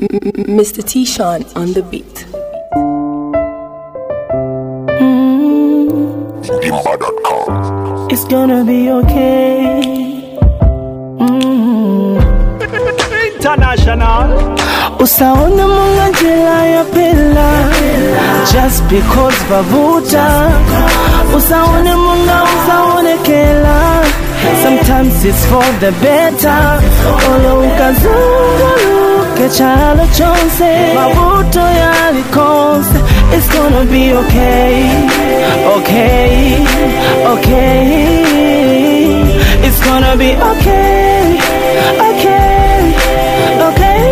Mr. T-Sean on the beat. It's gonna be okay. International. Usaone munga njela ya pela, just because bavuta. Usaone munga usaone kela, sometimes it's for the better. Olo ukazunguruke chalo chonse, mavuto yalikonse. It's gonna be okay, okay, okay. It's gonna be okay, okay, okay.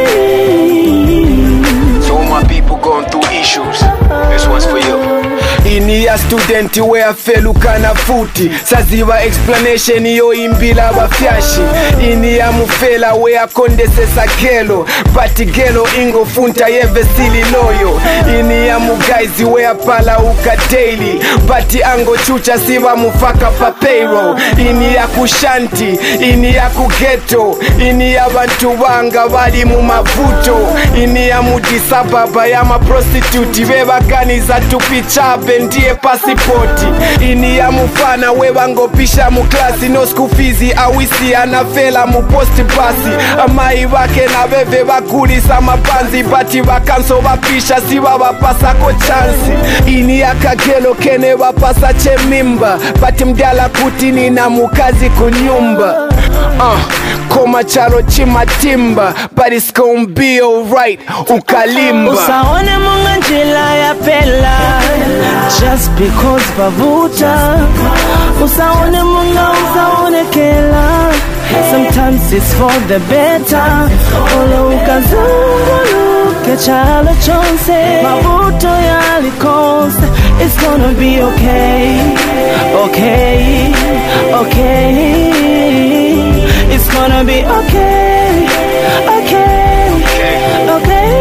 So all my people going through issues, this one's for you. Ini ya student we afeluka na futi saziva explanation yo imbila bafyashi. Ini ya mufela we akondesesa gelo bati gelo ingo funta yeve sili loyo. Ini ya mugaizi we apala uka daily bati ango chucha siva mufaka pa payroll. Ini ya kushanti, ini ya kugeto, ini ya bantu banga bali mu mavuto. Ini ya mudisababa ya maprostitute bebakaniza tupichabe ndiye pasipoti. Ini ya mufana webangopisha mu klasi no school fees awisi anafela mu post pasi. Amai bake na bebe bakulisa mapanzi bati bakanso bapisha siba bapasa ko chance. Ini ya kagelo kene bapasa chemimba bati mdala kutini na mukazi kunyumba. Koma chalo chimatimba, but it's gonna be alright. Ukalimba usaone munga njela ya pela, just because bavuta. Usaone munga usaone kela, sometimes it's for the better. Olo ukazunguruke chalo chonse, mavuto yalikonse. It's gonna be okay, okay, okay. It's gonna be okay, okay, okay.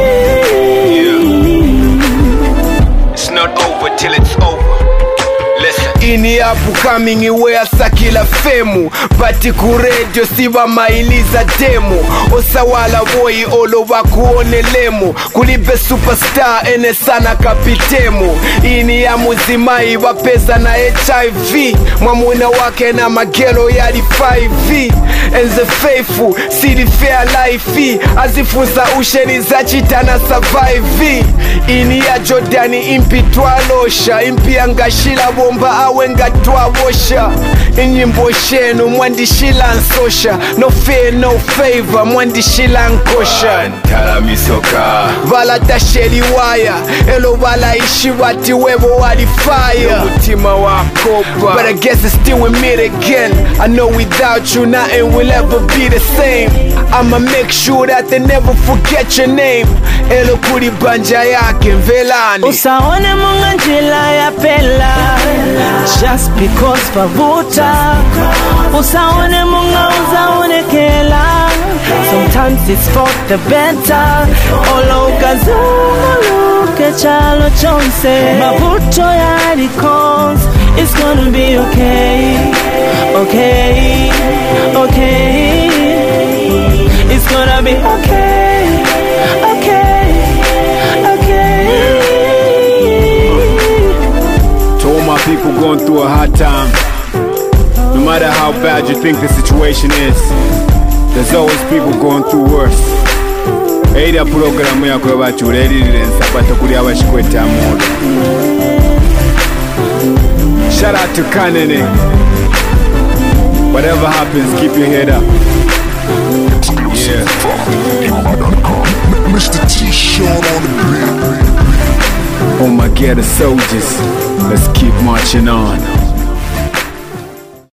Yeah. It's not over till it's over. Listen. Ini hapu coming iwe asakila femu bati kuredio siba mailiza demo. Osawala boy olo wakuone lemo kulibe superstar ene sana kapitemo. Ini ya muzimai wapeza na HIV mwamuna wake na magelo yali 5V. And the faithful see the fair life azifunza usheni za chita na survive. Ini ya Jordani impi twalosha impi angashila bomba awenga twabosha. Inyimbo shenu mwandishila nsosha, no fear no favor mwandishila nkosha. Ntala misoka Vala tasheli waya elo vala ishi wati webo wali fire mutima wakopa. But I guess it's still with me again. I know without you nothing will ever be the same. I'ma make sure that they never forget your name. Elo kuri banja yake mvelani. Usaone munga njela ya pela, just because bavuta. Usaone munga usaone kela, sometimes it's for the better. Olo ukazunguruke chalo chonse, mavuto yalikonse. It's gonna be okay, okay, okay. It's gonna be okay, okay, okay. To all my people going through a hard time, no matter how bad you think the situation is, there's always people going through worse. Eida programu yako yabaturelirire nsabata kuri abashikweta amoro. Shout out to Kanene. Whatever happens, keep your head up. Yeah. Mr. T-Sean on the beat. Oh my God, the soldiers, let's keep marching on.